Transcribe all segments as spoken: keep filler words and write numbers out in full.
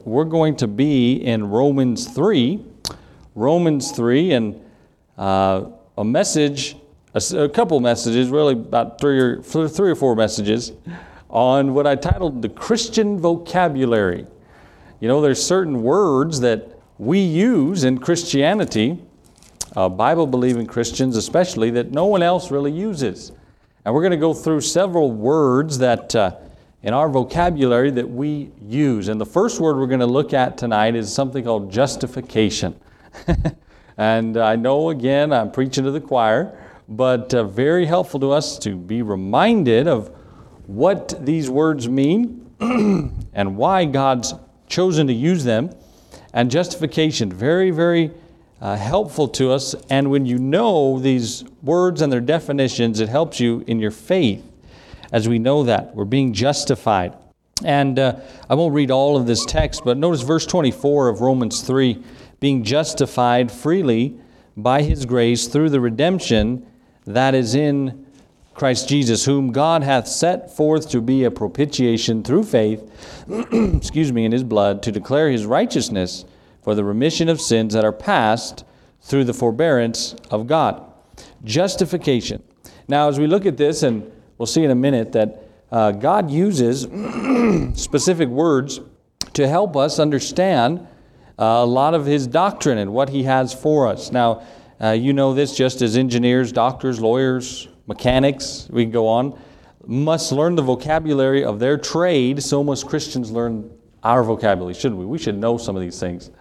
we're going to be in Romans three. Romans three, and uh, a message, a, a couple messages, really about three or, three or four messages on what I titled the Christian vocabulary. You know, there's certain words that we use in Christianity, uh, Bible-believing Christians especially, that no one else really uses. And we're going to go through several words that uh, in our vocabulary that we use. And the first word we're going to look at tonight is something called justification. And I know, again, I'm preaching to the choir, but uh, very helpful to us to be reminded of what these words mean and why God's chosen to use them. And justification, very, very uh, helpful to us. And when you know these words and their definitions, it helps you in your faith as we know that. We're being justified. And uh, I won't read all of this text, but notice verse twenty-four of Romans three, being justified freely by His grace through the redemption that is in Christ Jesus, whom God hath set forth to be a propitiation through faith, excuse me, in His blood, to declare His righteousness for the remission of sins that are past through the forbearance of God. Justification. Now, as we look at this, and we'll see in a minute that uh, God uses specific words to help us understand uh, a lot of His doctrine and what He has for us. Now, uh, you know this just as engineers, doctors, lawyers, mechanics, we can go on, must learn the vocabulary of their trade, so must Christians learn our vocabulary, shouldn't we? We should know some of these things.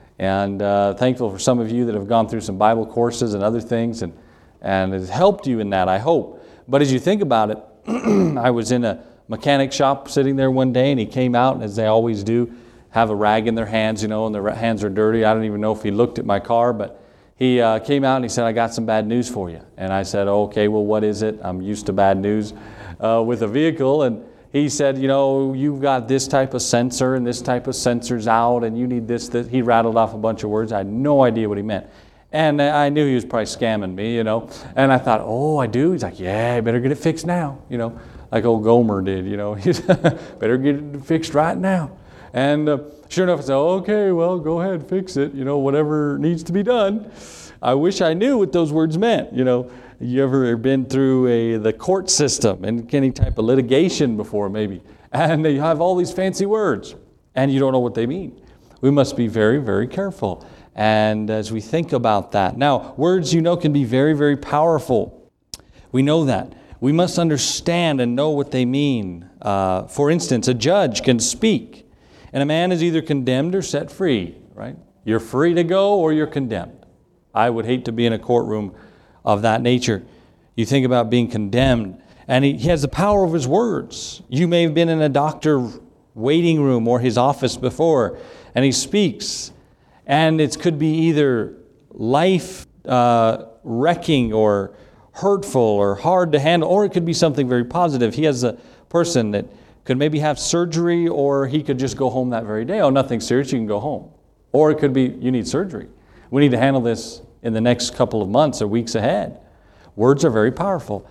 And uh, thankful for some of you that have gone through some Bible courses and other things, and, and it has helped you in that, I hope. But as you think about it, I was in a mechanic shop sitting there one day, and he came out, and as they always do, have a rag in their hands, you know, and their hands are dirty. I don't even know if he looked at my car, but he uh, came out and he said, I got some bad news for you. And I said, oh, okay, well, what is it? I'm used to bad news uh, with a vehicle. And he said, you know, you've got this type of sensor and this type of sensor's out, and you need this, this. He rattled off a bunch of words. I had no idea what he meant. And I knew he was probably scamming me, you know. And I thought, oh, I do? He's like, yeah, I better get it fixed now, you know, like old Gomer did, you know. He said, better get it fixed right now. And uh, sure enough, I said, okay, well, go ahead, fix it, you know, whatever needs to be done. I wish I knew what those words meant, you know. You ever been through a the court system and any type of litigation before, maybe, and they have all these fancy words, and you don't know what they mean. We must be very, very careful. And as we think about that. Now, words, you know, can be very, very powerful. We know that. We must understand and know what they mean. Uh, for instance, a judge can speak, and a man is either condemned or set free, right? You're free to go or you're condemned. I would hate to be in a courtroom of that nature. You think about being condemned, and he, he has the power of his words. You may have been in a doctor waiting room or his office before, and he speaks, and it could be either life uh, wrecking or hurtful or hard to handle, or it could be something very positive. He has a person that could maybe have surgery, or he could just go home that very day. Oh, nothing serious, you can go home. Or it could be, you need surgery. We need to handle this in the next couple of months or weeks ahead. Words are very powerful.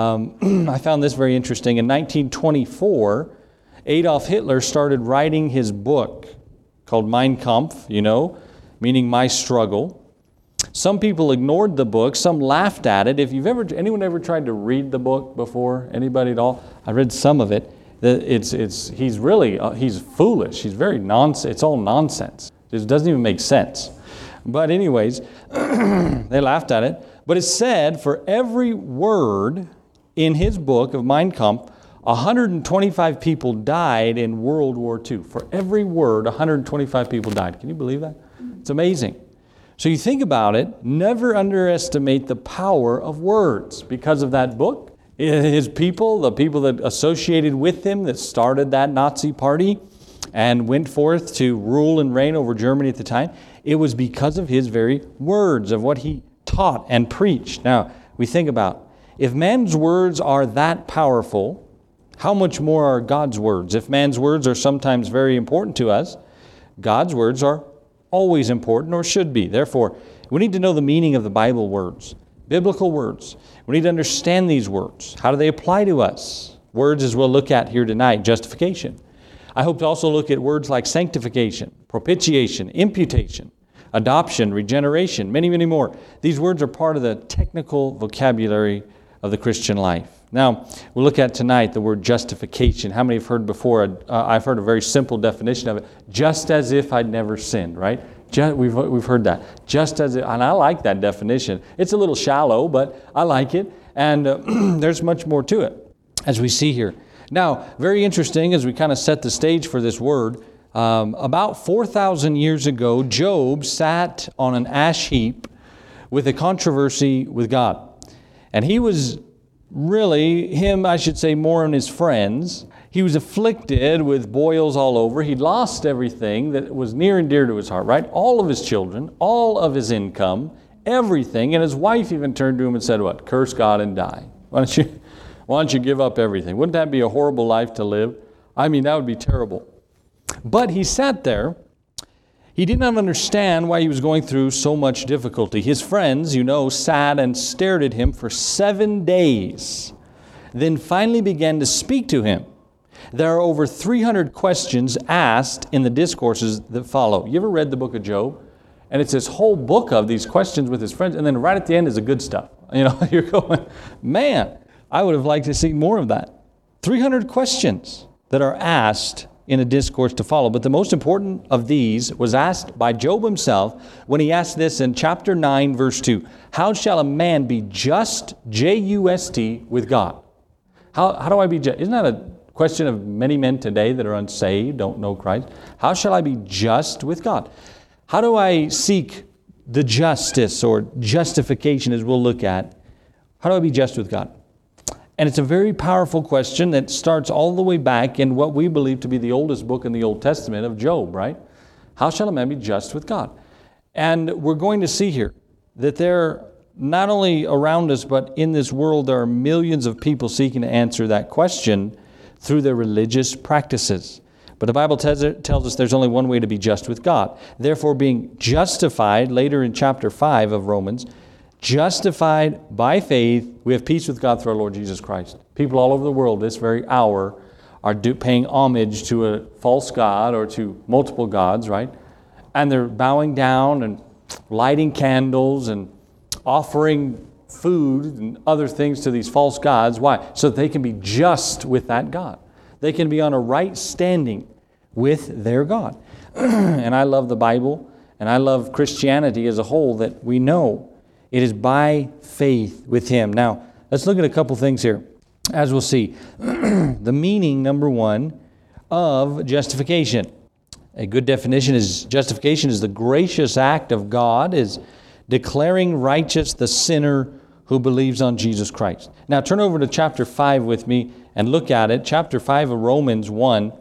Um, I found this very interesting. In nineteen twenty-four, Adolf Hitler started writing his book called Mein Kampf, you know, meaning My Struggle. Some people ignored the book. Some laughed at it. If you've ever, anyone ever tried to read the book before? Anybody at all? I read some of it. It's, it's, he's really, uh, he's foolish. He's very nonsense. It's all nonsense. It doesn't even make sense. But anyways, they laughed at it. But it said for every word in his book of Mein Kampf, one hundred twenty-five people died in World War Two. For every word, one hundred twenty-five people died. Can you believe that? It's amazing. So you think about it, never underestimate the power of words. Because of that book, his people, the people that associated with him, that started that Nazi party and went forth to rule and reign over Germany at the time, it was because of his very words, of what he taught and preached. Now, we think about, if man's words are that powerful, how much more are God's words? If man's words are sometimes very important to us, God's words are always important, or should be. Therefore, we need to know the meaning of the Bible words, biblical words. We need to understand these words. How do they apply to us? Words, as we'll look at here tonight, justification. I hope to also look at words like sanctification, propitiation, imputation, adoption, regeneration, many, many more. These words are part of the technical vocabulary of the Christian life. Now, we'll look at tonight the word justification. How many have heard before? Uh, I've heard a very simple definition of it. Just as if I'd never sinned, right? Just, we've, we've heard that. Just as if, and I like that definition. It's a little shallow, but I like it. And uh, there's much more to it, as we see here. Now, very interesting as we kind of set the stage for this word. Um, about four thousand years ago, Job sat on an ash heap with a controversy with God. And he was really, him, I should say, more than his friends. He was afflicted with boils all over. He'd lost everything that was near and dear to his heart, right? All of his children, all of his income, everything. And his wife even turned to him and said, what? Curse God and die. Why don't you, why don't you give up everything? Wouldn't that be a horrible life to live? I mean, that would be terrible. But he sat there. He did not understand why he was going through so much difficulty. His friends, you know, sat and stared at him for seven days, then finally began to speak to him. There are over three hundred questions asked in the discourses that follow. You ever read the book of Job? And it's this whole book of these questions with his friends, and then right at the end is the good stuff. You know, you're going, man, I would have liked to see more of that. three hundred questions that are asked in a discourse to follow. But the most important of these was asked by Job himself when he asked this in chapter nine, verse two. How shall a man be just, J U S T, with God? How, how do I be just? Isn't that a question of many men today that are unsaved, don't know Christ? How shall I be just with God? How do I seek the justice or justification, as we'll look at? How do I be just with God? And it's a very powerful question that starts all the way back in what we believe to be the oldest book in the Old Testament of Job, right? How shall a man be just with God? And we're going to see here that there, not only around us, but in this world, there are millions of people seeking to answer that question through their religious practices. But the Bible tells, tells us there's only one way to be just with God. Therefore, being justified, later in chapter five of Romans, justified by faith, we have peace with God through our Lord Jesus Christ. People all over the world this very hour are do, paying homage to a false god or to multiple gods, right? And they're bowing down and lighting candles and offering food and other things to these false gods. Why? So that they can be just with that God. They can be on a right standing with their God. And I love the Bible, and I love Christianity as a whole, that we know it is by faith with Him. Now, let's look at a couple things here, as we'll see. The meaning, number one, of justification. A good definition is justification is the gracious act of God, is declaring righteous the sinner who believes on Jesus Christ. Now, turn over to chapter five with me and look at it. Chapter five of Romans one.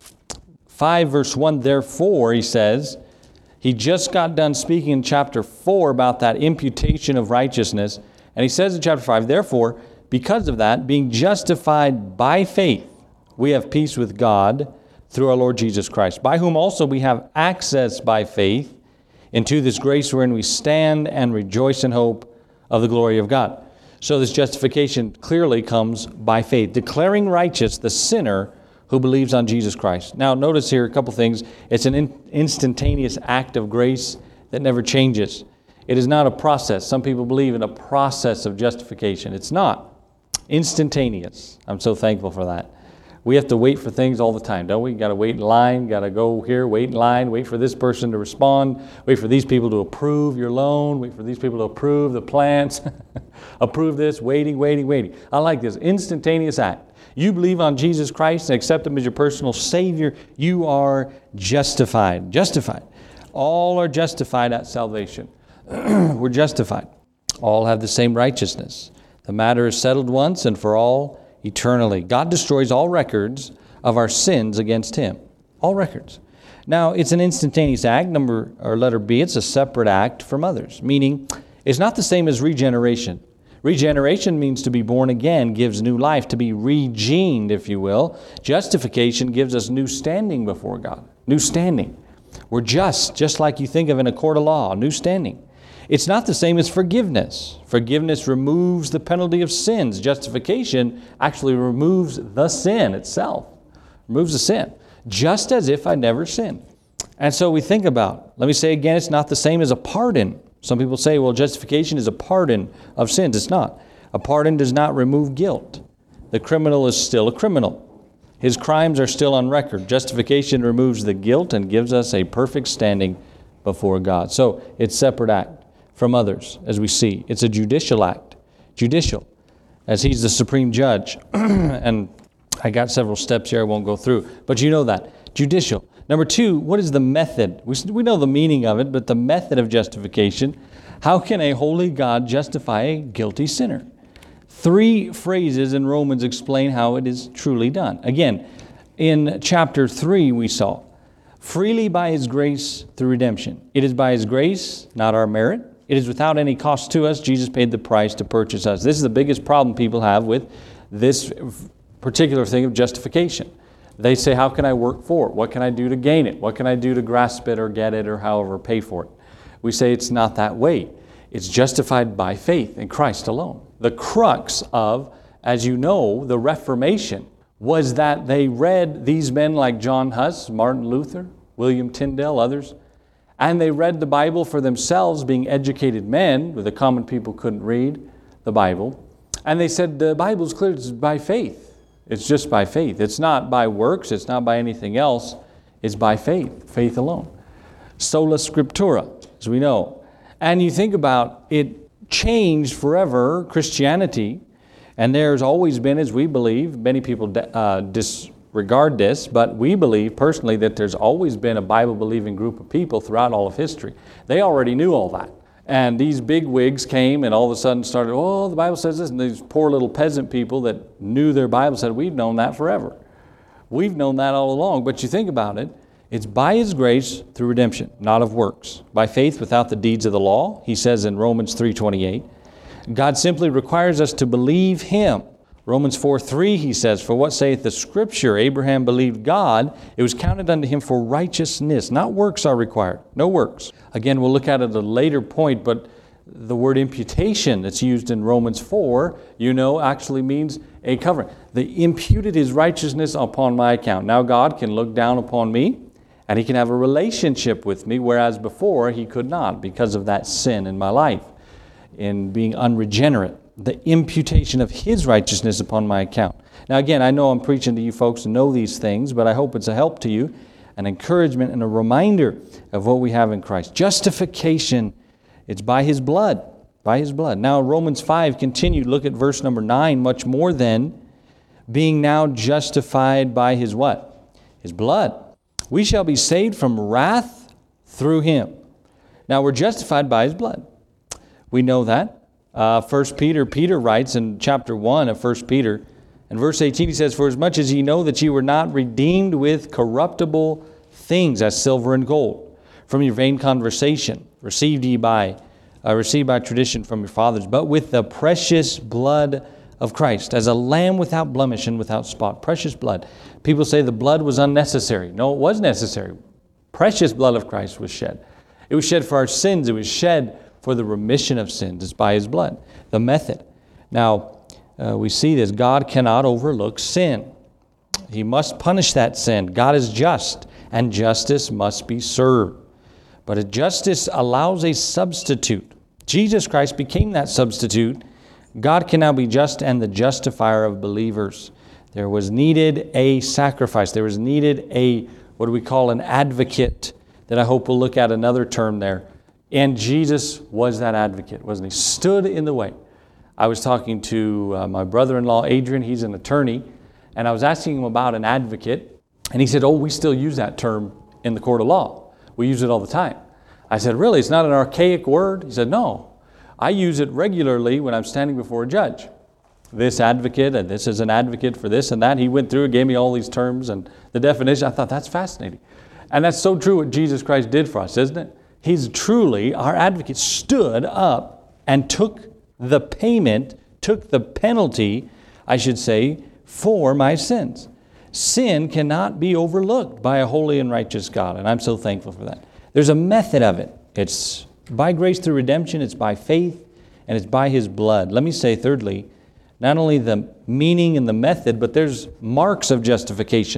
five verse one, therefore, he says, he just got done speaking in chapter four about that imputation of righteousness. And he says in chapter five, therefore, because of that, being justified by faith, we have peace with God through our Lord Jesus Christ, by whom also we have access by faith into this grace wherein we stand and rejoice in hope of the glory of God. So this justification clearly comes by faith, declaring righteous the sinner who believes on Jesus Christ. Now, notice here a couple things. It's an in- instantaneous act of grace that never changes. It is not a process. Some people believe in a process of justification. It's not. Instantaneous. I'm so thankful for that. We have to wait for things all the time, don't we? Got to wait in line, got to go here, wait in line, wait for this person to respond, wait for these people to approve your loan, wait for these people to approve the plans, approve this, waiting, waiting, waiting. I like this. Instantaneous act. You believe on Jesus Christ and accept Him as your personal Savior, you are justified. Justified. All are justified at salvation. We're justified. All have the same righteousness. The matter is settled once and for all eternally. God destroys all records of our sins against Him. All records. Now, it's an instantaneous act, number or letter B. It's a separate act from others, meaning it's not the same as regeneration. Regeneration means to be born again, gives new life, to be regened, if you will. Justification gives us new standing before God. New standing. We're just, just like you think of in a court of law, new standing. It's not the same as forgiveness. Forgiveness removes the penalty of sins. Justification actually removes the sin itself. Removes the sin. just as if I never sinned. And so we think about, let me say again, it's not the same as a pardon. Some people say, well, justification is a pardon of sins. It's not. A pardon does not remove guilt. The criminal is still a criminal. His crimes are still on record. Justification removes the guilt and gives us a perfect standing before God. So it's a separate act from others, as we see. It's a judicial act. Judicial, as He's the supreme judge. And I got several steps here I won't go through. But you know that. Judicial. Number two, what is the method? We, we know the meaning of it, but the method of justification. How can a holy God justify a guilty sinner? Three phrases in Romans explain how it is truly done. Again, in chapter three we saw, freely by His grace through redemption. It is by His grace, not our merit. It is without any cost to us. Jesus paid the price to purchase us. This is the biggest problem people have with this particular thing of justification. They say, how can I work for it? What can I do to gain it? What can I do to grasp it or get it or however pay for it? We say it's not that way. It's justified by faith in Christ alone. The crux of, as you know, the Reformation was that they read these men like John Huss, Martin Luther, William Tyndale, others, and they read the Bible for themselves, being educated men, where the common people couldn't read the Bible. And they said, the Bible's clear, it's by faith. It's just by faith. It's not by works. It's not by anything else. It's by faith, faith alone. Sola Scriptura, as we know. And you think about it, changed forever Christianity, and there's always been, as we believe, many people uh, disregard this, but we believe personally that there's always been a Bible-believing group of people throughout all of history. They already knew all that. And these big wigs came and all of a sudden started, oh, the Bible says this. And these poor little peasant people that knew their Bible said, we've known that forever. We've known that all along. But you think about it, it's by His grace through redemption, not of works. By faith without the deeds of the law, He says in Romans three twenty-eight. God simply requires us to believe Him. Romans four three, He says, for what saith the Scripture? Abraham believed God. It was counted unto him for righteousness. Not works are required. No works. Again, we'll look at it at a later point, but the word imputation that's used in Romans four, you know, actually means a covering. The imputed His righteousness upon my account. Now God can look down upon me and He can have a relationship with me, whereas before He could not because of that sin in my life, in being unregenerate. The imputation of His righteousness upon my account. Now again, I know I'm preaching to you folks who know these things, but I hope it's a help to you, an encouragement and a reminder of what we have in Christ. Justification, it's by His blood, by His blood. Now Romans five continued, look at verse number nine, much more than being now justified by His what? His blood. We shall be saved from wrath through Him. Now we're justified by His blood. We know that. Uh, First Peter, Peter writes in chapter one of First Peter, in verse eighteen, he says, for as much as ye know that ye were not redeemed with corruptible things as silver and gold, from your vain conversation, received ye by, uh, received by tradition from your fathers, but with the precious blood of Christ, as a lamb without blemish and without spot. Precious blood. People say the blood was unnecessary. No, it was necessary. Precious blood of Christ was shed. It was shed for our sins. It was shed for the remission of sins. It's by His blood. The method. Now, uh, we see this. God cannot overlook sin. He must punish that sin. God is just, and justice must be served. But a justice allows a substitute. Jesus Christ became that substitute. God can now be just and the justifier of believers. There was needed a sacrifice. There was needed a, what do we call, an advocate, that I hope we'll look at another term there. And Jesus was that advocate, wasn't He? Stood in the way. I was talking to uh, my brother-in-law, Adrian. He's an attorney. And I was asking him about an advocate. And he said, oh, we still use that term in the court of law. We use it all the time. I said, really? It's not an archaic word? He said, no. I use it regularly when I'm standing before a judge. This advocate, and this is an advocate for this and that. He went through and gave me all these terms and the definition. I thought, that's fascinating. And that's so true what Jesus Christ did for us, isn't it? He's truly, our advocate stood up and took the payment, took the penalty, I should say, for my sins. Sin cannot be overlooked by a holy and righteous God, and I'm so thankful for that. There's a method of it. It's by grace through redemption, it's by faith, and it's by His blood. Let me say, thirdly, not only the meaning and the method, but there's marks of justification.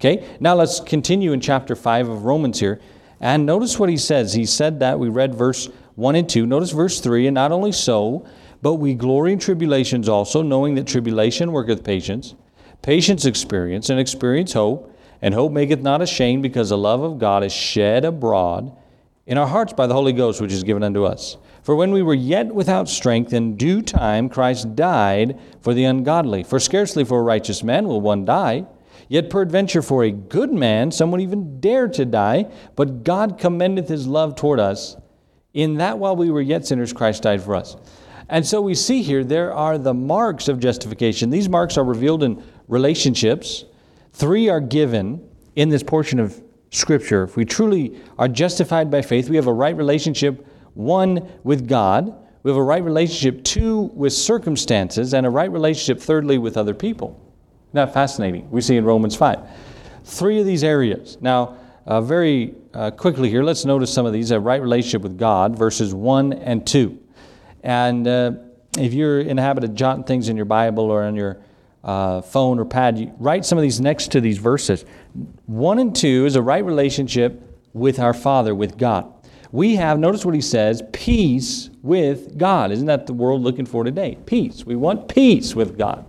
Okay, now let's continue in chapter five of Romans here. And notice what he says. He said that, we read verse one and two. Notice verse three, and not only so, but we glory in tribulations also, knowing that tribulation worketh patience, patience experience, and experience hope, and hope maketh not ashamed, because the love of God is shed abroad in our hearts by the Holy Ghost, which is given unto us. For when we were yet without strength, in due time Christ died for the ungodly. For scarcely for a righteous man will one die, yet peradventure for a good man some would even dare to die. But God commendeth his love toward us, in that while we were yet sinners, Christ died for us. And so we see here there are the marks of justification. These marks are revealed in relationships. Three are given in this portion of Scripture. If we truly are justified by faith, we have a right relationship, one, with God. We have a right relationship, two, with circumstances, and a right relationship, thirdly, with other people. Isn't that fascinating? We see in Romans five. Three of these areas. Now, uh, very uh, quickly here, let's notice some of these. A right relationship with God, verses one and two. And uh, if you're in the habit of jotting things in your Bible or on your uh, phone or pad, you write some of these next to these verses. One and two is a right relationship with our Father, with God. We have, notice what he says, peace with God. Isn't that the world looking for today? Peace. We want peace with God.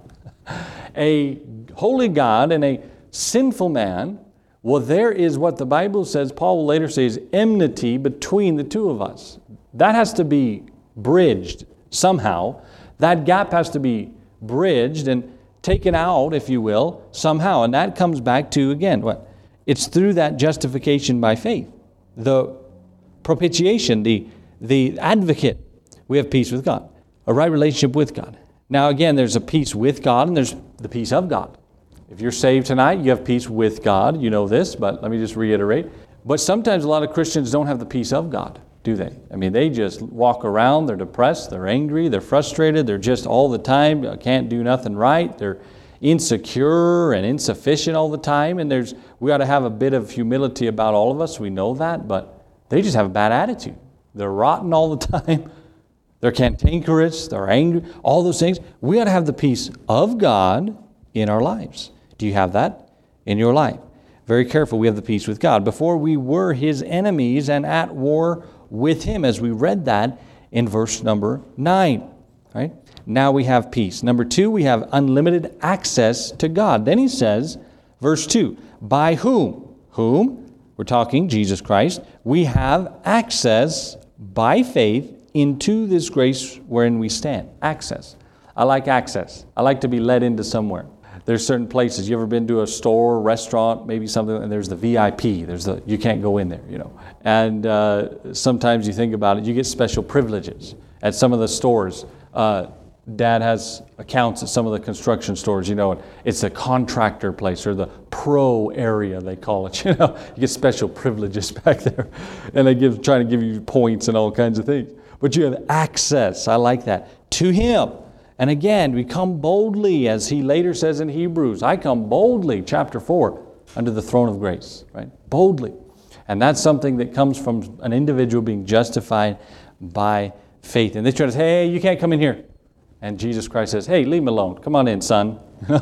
A holy God and a sinful man, well, there is what the Bible says, Paul will later say, is enmity between the two of us. That has to be bridged somehow. That gap has to be bridged and taken out, if you will, somehow. And that comes back to, again, what? It's through that justification by faith. The propitiation, the, the advocate. We have peace with God. A right relationship with God. Now again, there's a peace with God and there's the peace of God. If you're saved tonight, you have peace with God. You know this, but let me just reiterate. But sometimes a lot of Christians don't have the peace of God, do they? I mean, they just walk around, they're depressed, they're angry, they're frustrated, they're just all the time, can't do nothing right, they're insecure and insufficient all the time, and there's we ought to have a bit of humility about all of us, we know that, but they just have a bad attitude. They're rotten all the time, they're cantankerous, they're angry, all those things. We ought to have the peace of God in our lives. Do you have that in your life? Very careful, we have the peace with God. Before we were His enemies and at war with Him, as we read that in verse number nine. Right? Now we have peace. Number two, we have unlimited access to God. Then he says, verse two, by whom? Whom? We're talking Jesus Christ. We have access by faith into this grace wherein we stand. Access. I like access. I like to be led into somewhere. There's certain places. You ever been to a store, restaurant, maybe something, and there's the V I P. There's the you can't go in there, you know. And uh, sometimes you think about it, you get special privileges at some of the stores. Uh, Dad has accounts at some of the construction stores, you know. It's a contractor place or the pro area they call it. You know, you get special privileges back there, and they give trying to give you points and all kinds of things. But you have access. I like that to Him. And again, we come boldly, as he later says in Hebrews, I come boldly, chapter four, under the throne of grace, right? Boldly. And that's something that comes from an individual being justified by faith. And they try to say, hey, you can't come in here. And Jesus Christ says, hey, leave me alone. Come on in, son.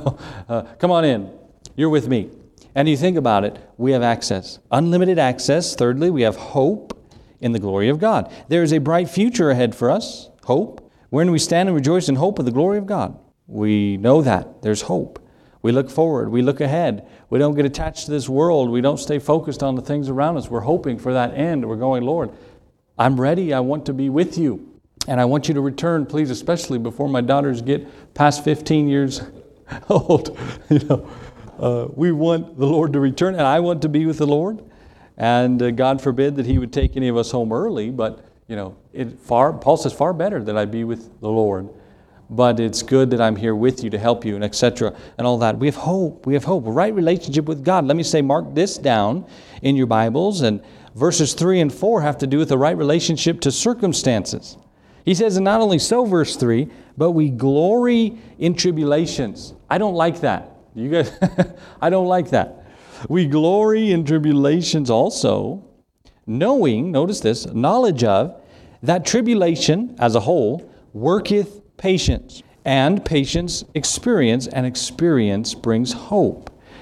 uh, come on in. You're with me. And you think about it, we have access. Unlimited access. Thirdly, we have hope in the glory of God. There is a bright future ahead for us. Hope. When we stand and rejoice in hope of the glory of God, we know that there's hope. We look forward. We look ahead. We don't get attached to this world. We don't stay focused on the things around us. We're hoping for that end. We're going, Lord, I'm ready. I want to be with you. And I want you to return, please, especially before my daughters get past fifteen years old. You know, uh, we want the Lord to return, and I want to be with the Lord. And uh, God forbid that He would take any of us home early, but You know, it far. Paul says, far better that I be with the Lord. But it's good that I'm here with you to help you and et cetera and all that. We have hope. We have hope. A right relationship with God. Let me say, mark this down in your Bibles. And verses three and four have to do with the right relationship to circumstances. He says, and not only so, verse three, but we glory in tribulations. I don't like that. You guys, I don't like that. We glory in tribulations also, knowing, notice this, knowledge of, that tribulation as a whole worketh patience, and patience experience, and experience brings hope.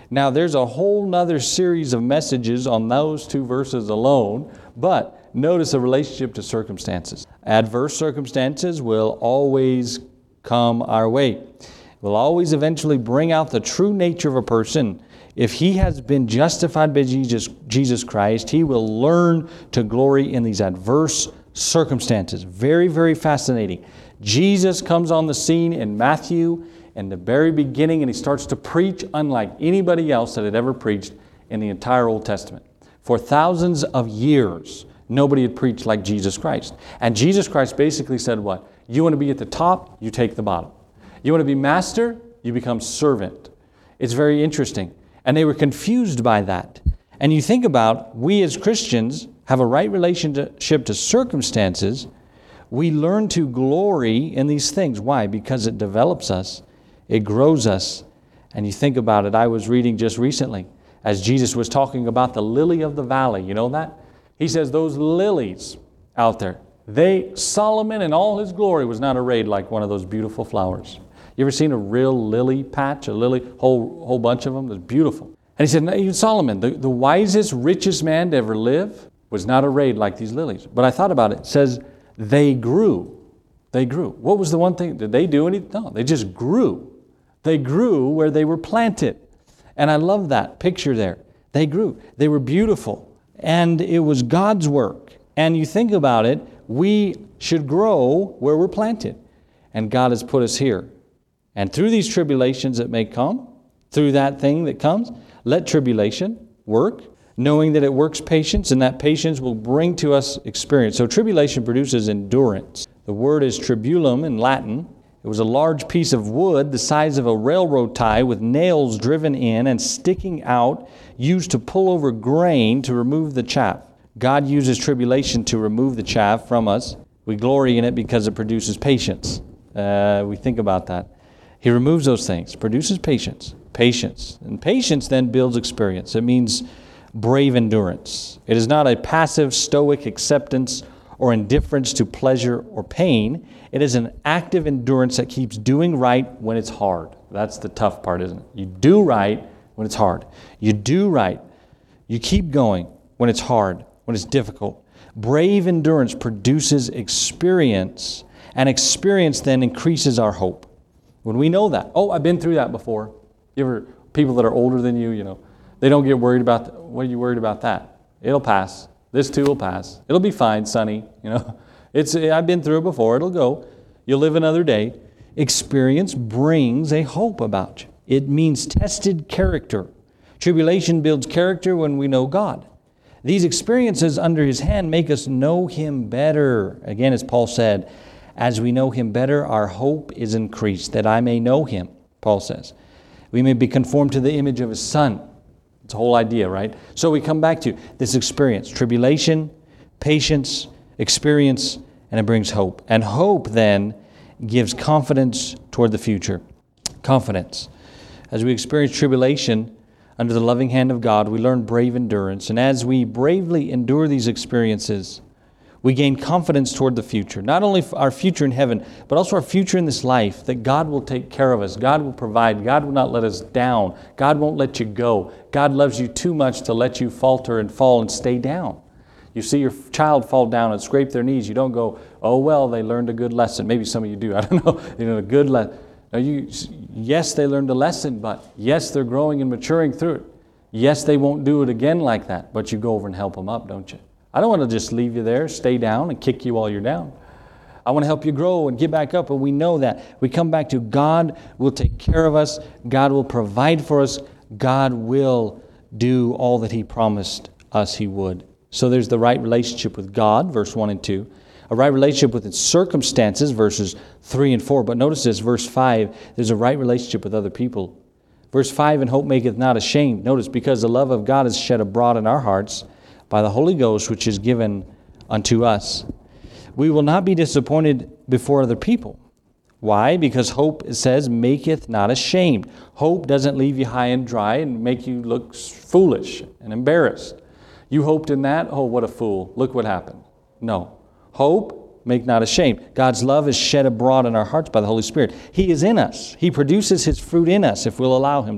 Now, there's a whole nother series of messages on those two verses alone, but notice the relationship to circumstances. Adverse circumstances will always come our way. It will always eventually bring out the true nature of a person. If he has been justified by Jesus, Jesus Christ, he will learn to glory in these adverse circumstances. Very, very fascinating. Jesus comes on the scene in Matthew in the very beginning, and he starts to preach unlike anybody else that had ever preached in the entire Old Testament. For thousands of years, nobody had preached like Jesus Christ. And Jesus Christ basically said what? You want to be at the top, you take the bottom. You want to be master, you become servant. It's very interesting. And they were confused by that. And you think about, we as Christians have a right relationship to circumstances. We learn to glory in these things. Why? Because it develops us. It grows us. And you think about it, I was reading just recently, as Jesus was talking about the lily of the valley. You know that? He says those lilies out there, they, Solomon in all his glory was not arrayed like one of those beautiful flowers. You ever seen a real lily patch, a lily, whole whole bunch of them? That's beautiful. And he said, even Solomon, the, the wisest, richest man to ever live, was not arrayed like these lilies. But I thought about it. It says, they grew. They grew. What was the one thing? Did they do anything? No, they just grew. They grew where they were planted. And I love that picture there. They grew. They were beautiful. And it was God's work. And you think about it, we should grow where we're planted. And God has put us here. And through these tribulations that may come, through that thing that comes, let tribulation work, knowing that it works patience, and that patience will bring to us experience. So tribulation produces endurance. The word is tribulum in Latin. It was a large piece of wood the size of a railroad tie with nails driven in and sticking out, used to pull over grain to remove the chaff. God uses tribulation to remove the chaff from us. We glory in it because it produces patience. Uh, we think about that. He removes those things, produces patience. Patience. And patience then builds experience. It means brave endurance. It is not a passive, stoic acceptance or indifference to pleasure or pain. It is an active endurance that keeps doing right when it's hard. That's the tough part, isn't it? You do right when it's hard. You do right. You keep going when it's hard, when it's difficult. Brave endurance produces experience, and experience then increases our hope. When we know that, oh, I've been through that before. You ever, people that are older than you, you know, they don't get worried about, the, what are you worried about that? It'll pass. This too will pass. It'll be fine, sonny. You know, it's I've been through it before. It'll go. You'll live another day. Experience brings a hope about you. It means tested character. Tribulation builds character when we know God. These experiences under His hand make us know Him better. Again, as Paul said, as we know Him better, our hope is increased, that I may know Him, Paul says. We may be conformed to the image of His Son. It's a whole idea, right? So we come back to this experience, tribulation, patience, experience, and it brings hope. And hope then gives confidence toward the future. Confidence. As we experience tribulation under the loving hand of God, we learn brave endurance. And as we bravely endure these experiences, we gain confidence toward the future. Not only our future in heaven, but also our future in this life, that God will take care of us. God will provide. God will not let us down. God won't let you go. God loves you too much to let you falter and fall and stay down. You see your child fall down and scrape their knees. You don't go, oh, well, they learned a good lesson. Maybe some of you do. I don't know. You know, a good lesson. You, yes, they learned a lesson, but yes, they're growing and maturing through it. Yes, they won't do it again like that, but you go over and help them up, don't you? I don't want to just leave you there, stay down, and kick you while you're down. I want to help you grow and get back up, and we know that. We come back to God will take care of us. God will provide for us. God will do all that He promised us He would. So there's the right relationship with God, verse one and two. A right relationship with its circumstances, verses three and four. But notice this, verse five, there's a right relationship with other people. Verse five, and hope maketh not ashamed. Notice, because the love of God is shed abroad in our hearts by the Holy Ghost, which is given unto us. We will not be disappointed before other people. Why? Because hope, it says, maketh not ashamed. Hope doesn't leave you high and dry and make you look foolish and embarrassed. You hoped in that? Oh, what a fool. Look what happened. No. Hope, make not ashamed. God's love is shed abroad in our hearts by the Holy Spirit. He is in us. He produces His fruit in us if we'll allow Him to.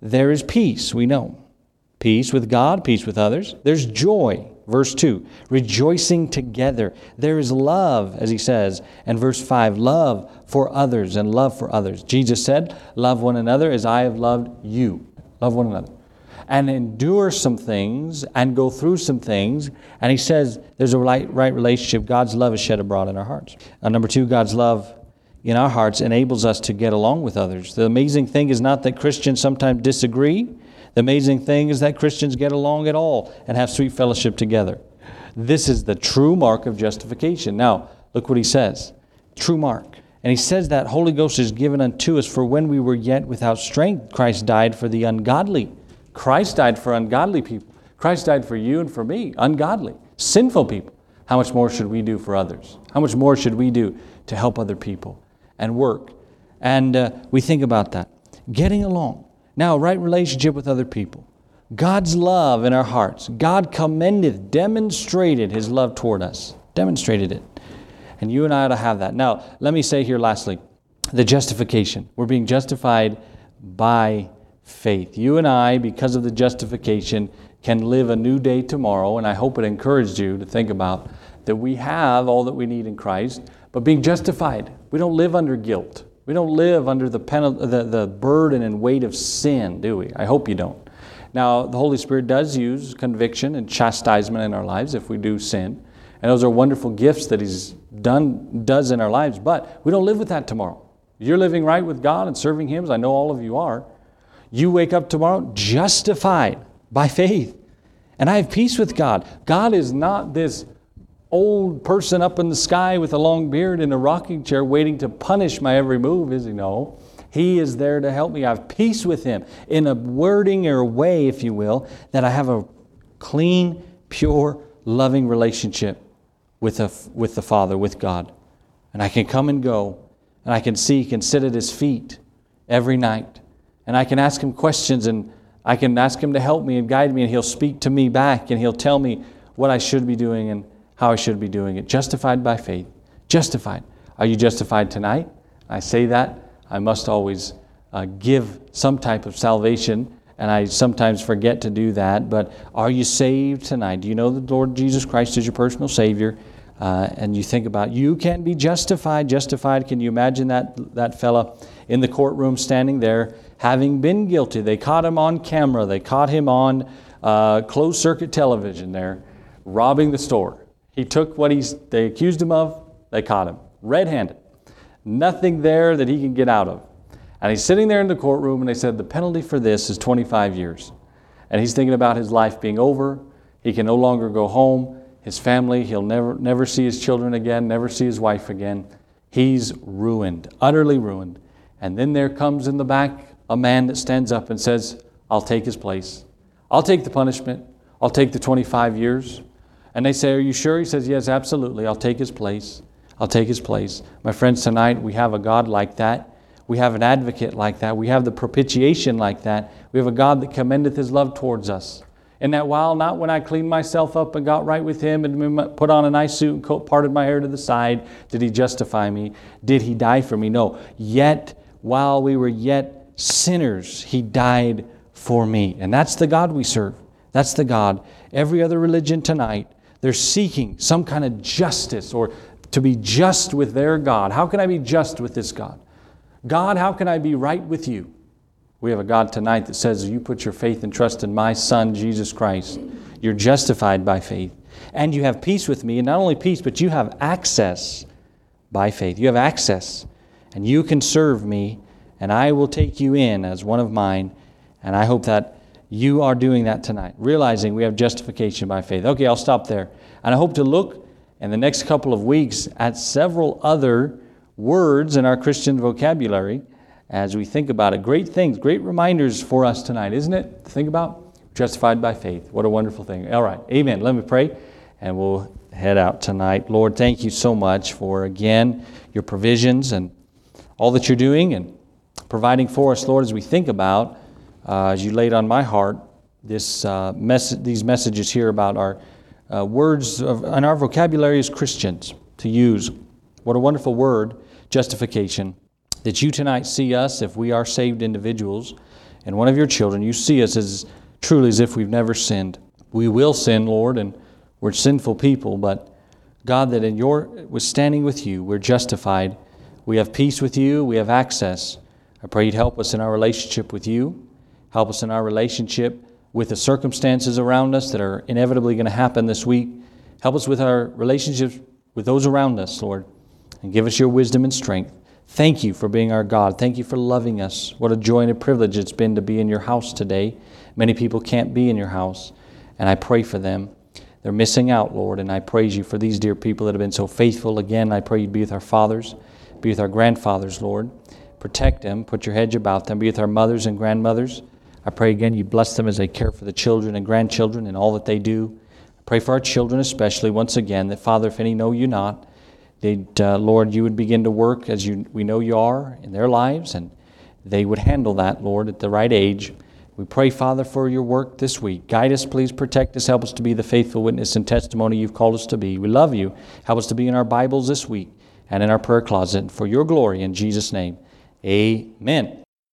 There is peace, we know. Peace with God, peace with others. There's joy, verse two, rejoicing together. There is love, as he says, and verse five, love for others and love for others. Jesus said, love one another as I have loved you. Love one another. And endure some things and go through some things. And he says there's a right, right relationship. God's love is shed abroad in our hearts. Uh, number two, God's love in our hearts enables us to get along with others. The amazing thing is not that Christians sometimes disagree. The amazing thing is that Christians get along at all and have sweet fellowship together. This is the true mark of justification. Now, look what he says. True mark. And he says that Holy Ghost is given unto us, for when we were yet without strength, Christ died for the ungodly. Christ died for ungodly people. Christ died for you and for me, ungodly, sinful people. How much more should we do for others? How much more should we do to help other people and work? And uh, we think about that. Getting along. Now, right relationship with other people. God's love in our hearts. God commendeth, demonstrated His love toward us. Demonstrated it. And you and I ought to have that. Now, let me say here lastly, the justification. We're being justified by faith. You and I, because of the justification, can live a new day tomorrow, and I hope it encouraged you to think about that we have all that we need in Christ, but being justified. We don't live under guilt. We don't live under the, penalty, the, the burden and weight of sin, do we? I hope you don't. Now, the Holy Spirit does use conviction and chastisement in our lives if we do sin, and those are wonderful gifts that He's done does in our lives, but we don't live with that tomorrow. You're living right with God and serving Him, as I know all of you are. You wake up tomorrow justified by faith. And I have peace with God. God is not this old person up in the sky with a long beard in a rocking chair waiting to punish my every move, is He? No. He is there to help me. I have peace with Him in a wording or a way, if you will, that I have a clean, pure, loving relationship with, a, with the Father, with God. And I can come and go, and I can seek and sit at His feet every night. And I can ask Him questions, and I can ask Him to help me and guide me, and He'll speak to me back, and He'll tell me what I should be doing and how I should be doing it. Justified by faith. Justified. Are you justified tonight? I say that. I must always uh, give some type of salvation, and I sometimes forget to do that. But are you saved tonight? Do you know the Lord Jesus Christ is your personal Savior? Uh, and you think about, you can be justified. Justified, can you imagine that, that fella in the courtroom standing there, having been guilty? They caught him on camera. They caught him on uh, closed-circuit television there, robbing the store. He took what he's, they accused him of. They caught him red-handed. Nothing there that he can get out of. And he's sitting there in the courtroom, and they said the penalty for this is twenty-five years. And he's thinking about his life being over. He can no longer go home. His family, he'll never, never see his children again, never see his wife again. He's ruined, utterly ruined. And then there comes in the back a man that stands up and says, I'll take his place. I'll take the punishment. I'll take the twenty-five years. And they say, are you sure? He says, yes, absolutely. I'll take his place. I'll take his place. My friends, tonight we have a God like that. We have an advocate like that. We have the propitiation like that. We have a God that commendeth His love towards us. In that while, not when I cleaned myself up and got right with Him and put on a nice suit and coat, parted my hair to the side, did He justify me? Did He die for me? No. Yet, while we were yet sinners, He died for me. And that's the God we serve. That's the God. Every other religion tonight, they're seeking some kind of justice or to be just with their God. How can I be just with this God? God, how can I be right with you? We have a God tonight that says, you put your faith and trust in my Son, Jesus Christ. You're justified by faith. And you have peace with me. And not only peace, but you have access by faith. You have access. And you can serve me. And I will take you in as one of mine. And I hope that you are doing that tonight. Realizing we have justification by faith. Okay, I'll stop there. And I hope to look in the next couple of weeks at several other words in our Christian vocabulary as we think about it. Great things, great reminders for us tonight, isn't it? To think about justified by faith. What a wonderful thing. All right, amen. Let me pray and we'll head out tonight. Lord, thank you so much for, again, your provisions and all that you're doing and providing for us, Lord, as we think about, uh, as you laid on my heart, this uh, mess- these messages here about our uh, words of, and our vocabulary as Christians to use. What a wonderful word, justification, that you tonight see us, if we are saved individuals, in one of your children. You see us as truly as if we've never sinned. We will sin, Lord, and we're sinful people, but God, that in your with standing with you, we're justified. We have peace with you. We have access. I pray you'd help us in our relationship with you. Help us in our relationship with the circumstances around us that are inevitably going to happen this week. Help us with our relationships with those around us, Lord, and give us your wisdom and strength. Thank you for being our God. Thank you for loving us. What a joy and a privilege it's been to be in your house today. Many people can't be in your house, and I pray for them. They're missing out, Lord, and I praise you for these dear people that have been so faithful. Again, I pray you'd be with our fathers, be with our grandfathers, Lord. Protect them, put your hedge about them, be with our mothers and grandmothers. I pray again you bless them as they care for the children and grandchildren and all that they do. I pray for our children especially, once again, that, Father, if any know you not, they'd, uh, Lord, you would begin to work as you we know you are in their lives, and they would handle that, Lord, at the right age. We pray, Father, for your work this week. Guide us, please, protect us, help us to be the faithful witness and testimony you've called us to be. We love you. Help us to be in our Bibles this week and in our prayer closet for your glory in Jesus' name. Amen.